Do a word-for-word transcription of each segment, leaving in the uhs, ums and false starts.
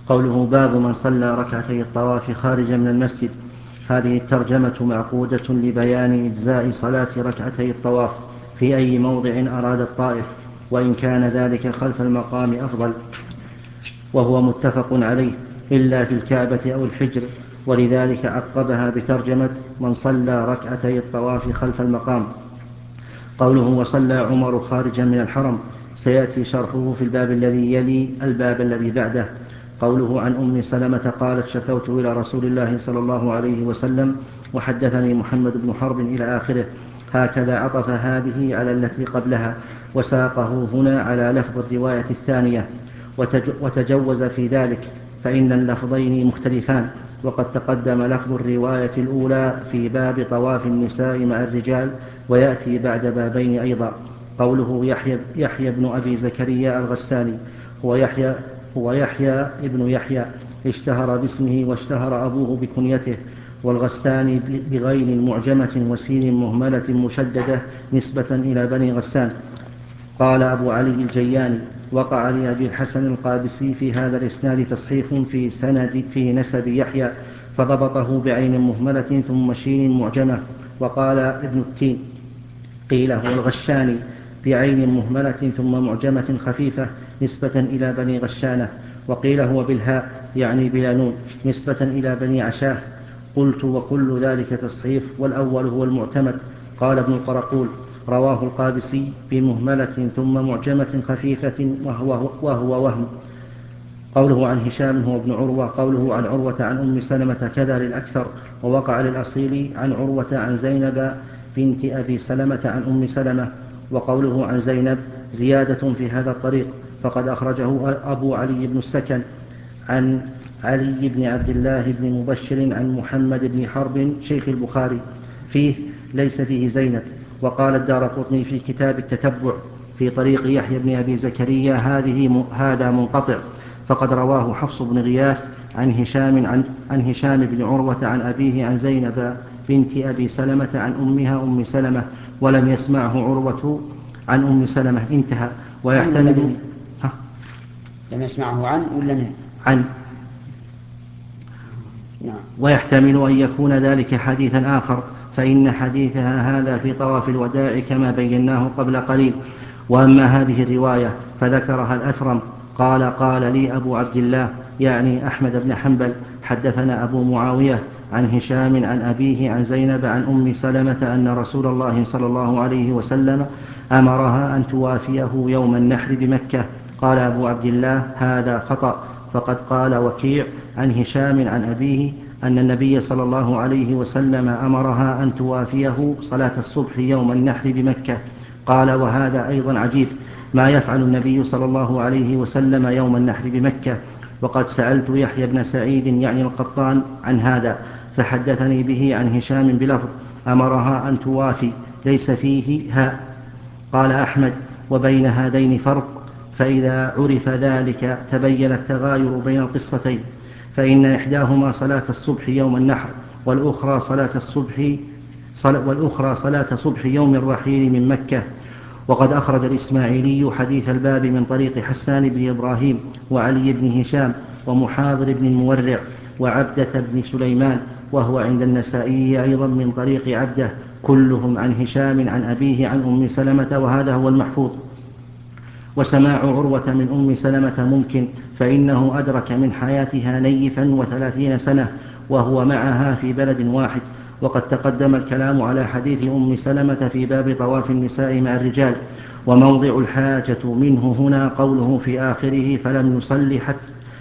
قوله باب من صلى ركعتي الطواف خارجا من المسجد. هذه الترجمة معقودة لبيان إجزاء صلاة ركعتي الطواف في أي موضع أراد الطائف، وإن كان ذلك خلف المقام أفضل، وهو متفق عليه، إلا في الكعبة أو الحجر، ولذلك عقبها بترجمة من صلى ركعتي الطواف خلف المقام. قوله وصلى عمر خارجا من الحرم سيأتي شرحه في الباب الذي يلي الباب الذي بعده. قوله عن أم سلمة قالت شكوت إلى رسول الله صلى الله عليه وسلم وحدثني محمد بن حرب إلى آخره. هكذا عطف هذه على التي قبلها، وساقه هنا على لفظ الرواية الثانية، وتجوز في ذلك، فإن اللفظين مختلفان، وقد تقدم لفظ الرواية الأولى في باب طواف النساء مع الرجال، ويأتي بعد بابين أيضا. قوله يحيى, يحيى بن أبي زكريا الغساني هو يحيى, هو يحيى ابن يحيى اشتهر باسمه واشتهر أبوه بكنيته، والغساني بغين معجمة وسين مهملة مشددة نسبة إلى بني غسان. قال أبو علي الجياني وقع لأبي الحسن القابسي في هذا الإسناد تصحيف في, سند في نسب يحيى، فضبطه بعين مهملة ثم شين معجمة. وقال ابن التين قيل هو الغشاني بعين مهملة ثم معجمة خفيفة نسبة إلى بني غشانة، وقيل هو بالهاء يعني بلا نون نسبة إلى بني عشاه. قلت وكل ذلك تصحيف، والأول هو المعتمد. قال ابن القرقول رواه القابسي بمهملة ثم معجمة خفيفة وهو, وهو وهم. قوله عن هشام هو ابن عروة. قوله عن عروة عن أم سلمة كذا للأكثر، ووقع للأصيل عن عروة عن زينب بنت أبي سلمة عن أم سلمة. وقوله عن زينب زيادة في هذا الطريق، فقد أخرجه أبو علي بن السكن عن علي بن عبد الله بن مبشر عن محمد بن حرب شيخ البخاري فيه ليس فيه زينب. وقال الدارقطني في كتاب التتبع في طريق يحيى بن أبي زكريا هذه هذا منقطع، فقد رواه حفص بن غياث عن هشام, عن, عن هشام بن عروة عن أبيه عن زينب بنت أبي سلمة عن أمها أم سلمة، ولم يسمعه عروة عن أم سلمة. انتهى. ويحتمل لم يسمعه عن ولا من عن نعم. ويحتمل أن يكون ذلك حديثا آخر، فإن حديثها هذا في طواف الوداع كما بيناه قبل قليل. وأما هذه الرواية فذكرها الأثرم قال قال لي أبو عبد الله يعني أحمد بن حنبل حدثنا أبو معاوية عن هشام عن أبيه عن زينب عن أم سلمة أن رسول الله صلى الله عليه وسلم أمرها أن توافيه يوم النحر بمكة. قال أبو عبد الله هذا خطأ، فقد قال وكيع عن هشام عن أبيه أن النبي صلى الله عليه وسلم أمرها أن توافيه صلاة الصبح يوم النحر بمكة. قال وهذا أيضا عجيب، ما يفعل النبي صلى الله عليه وسلم يوم النحر بمكة؟ وقد سألت يحيى بن سعيد يعني القطان عن هذا، فحدثني به عن هشام بلفظ أمرها أن توافي ليس فيه هاء. قال أحمد وبين هذين فرق، فإذا عرف ذلك تبين التغاير بين القصتين، فإن إحداهما صلاة الصبح يوم النحر، والأخرى صلاة الصبح والأخرى صلاة صبح يوم الرحيل من مكة. وقد أخرج الإسماعيلي حديث الباب من طريق حسان بن إبراهيم وعلي بن هشام ومحاضر بن المورع وعبدة بن سليمان، وهو عند النسائي أيضا من طريق عبده، كلهم عن هشام عن أبيه عن أم سلمة، وهذا هو المحفوظ. وسماع عروة من أم سلمة ممكن، فإنه أدرك من حياتها نيفا وثلاثين سنة وهو معها في بلد واحد. وقد تقدم الكلام على حديث أم سلمة في باب طواف النساء مع الرجال. وموضع الحاجة منه هنا قوله في آخره فلم, يصلي حتى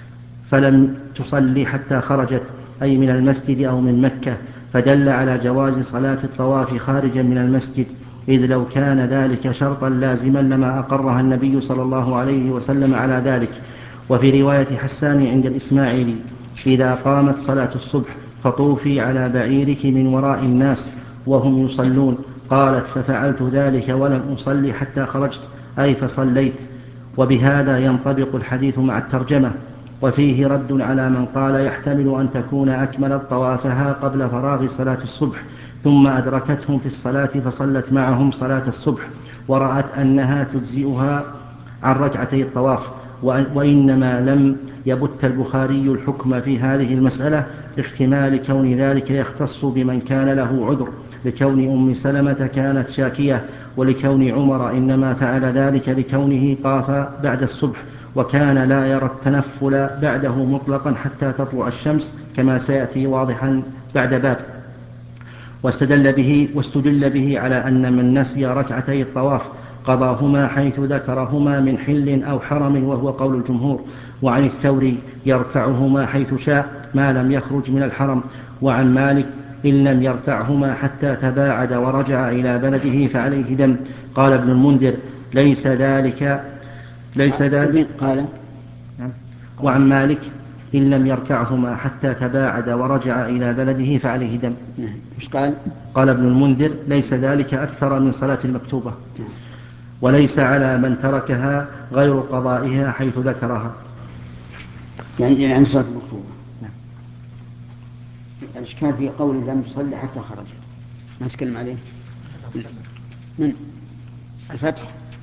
فلم تصلي حتى خرجت، أي من المسجد أو من مكة، فدل على جواز صلاة الطواف خارجا من المسجد، إذ لو كان ذلك شرطا لازما لما أقرها النبي صلى الله عليه وسلم على ذلك. وفي رواية حسان عند الإسماعيلي إذا قامت صلاة الصبح فطوفي على بعيرك من وراء الناس وهم يصلون. قالت ففعلت ذلك ولم أصلي حتى خرجت، أي فصليت. وبهذا ينطبق الحديث مع الترجمة. وفيه رد على من قال يحتمل أن تكون أكملت طوافها قبل فراغ صلاة الصبح ثم أدركتهم في الصلاة فصلت معهم صلاة الصبح ورأت أنها تجزئها عن ركعتي الطواف، وإنما لم يبت البخاري الحكم في هذه المسألة لاحتمال كون ذلك يختص بمن كان له عذر، لكون أم سلمة كانت شاكية، ولكون عمر إنما فعل ذلك لكونه طاف بعد الصبح، وكان لا يرى التنفل بعده مطلقا حتى تطلع الشمس كما سيأتي واضحا بعد باب. واستدل به, واستدل به على أن من نسي ركعتي الطواف قضاهما حيث ذكرهما من حل أو حرم، وهو قول الجمهور. وعن الثوري يركعهما حيث شاء ما لم يخرج من الحرم. وعن مالك إن لم يركعهما حتى تباعد ورجع إلى بلده فعليه دم. قال ابن المنذر ليس ذلك ليس ذلك قال وعن مالك إن لم يركعهما حتى تباعد ورجع إلى بلده فعليه دم. مش قال؟ قال ابن المنذر ليس ذلك أكثر من صلاة المكتوبة، وليس على من تركها غير قضائها حيث ذكرها. يعني يعني صلاة المكتوبة. نعم. الإشكال في قول لم تصلي حتى خرج، ما نتكلم عليه. من الفتح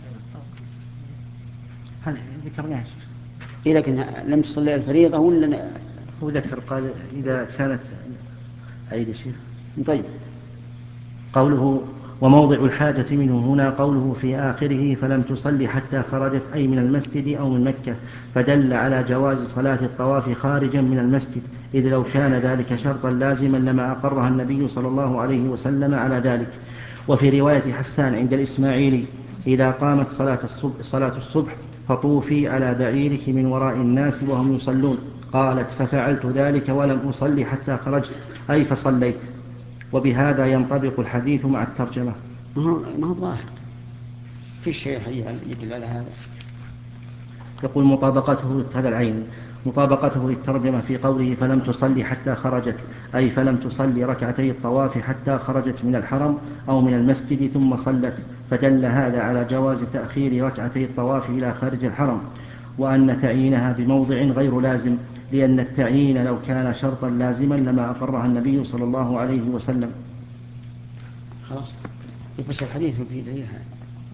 هذا ذكرناه. إيه لكن لم تصلي الفريضة ولا هو ذكر قال إذا كانت عيد شيخ. طيب. قوله وموضع الحاجة منه هنا قوله في آخره فلم تصلي حتى خرجت، أي من المسجد أو من مكة، فدل على جواز صلاة الطواف خارجا من المسجد، إذ لو كان ذلك شرطا لازما لما أقرها النبي صلى الله عليه وسلم على ذلك. وفي رواية حسان عند الإسماعيلي إذا قامت صلاة الصبح, صلاة الصبح فطوفي على بعيرك من وراء الناس وهم يصلون، قالت ففعلت ذلك ولم أصلي حتى خرجت، أي فصليت. وبهذا ينطبق الحديث مع الترجمة. ما هو ظاهر في شيء يدل على هذا. يقول مطابقته هذا العين مطابقته للترجمة في قوله فلم تصلي حتى خرجت، أي فلم تصلي ركعتي الطواف حتى خرجت من الحرم أو من المسجد ثم صلت، فدل هذا على جواز تأخير ركعتي الطواف إلى خارج الحرم، وأن تعيينها بموضع غير لازم، لأن التعيين لو كان شرطا لازما لما أقرها النبي صلى الله عليه وسلم. خلاص بس الحديث في دليل هذا.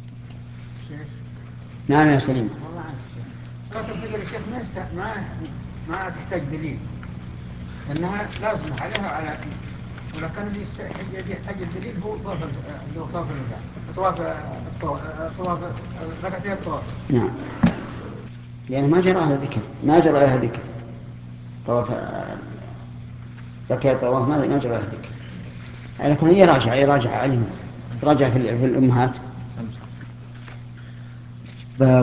نعم يا سليم. والله عنك صلاة الفجر الشيخ ما ما تحتاج دليل، لأنها لازمة عليها على ولو كان اللي يحتاج الدليل هو طواف اللي هو طواف الوداع، طواف طواف ركعتي الطواف. نعم. يعني ما جرى على ذكر ما جرى على ذكر طواف ركعتي الطواف ما ما جرى على ذكر. لكن هي راجعة يراجع علم راجع في الأمهات.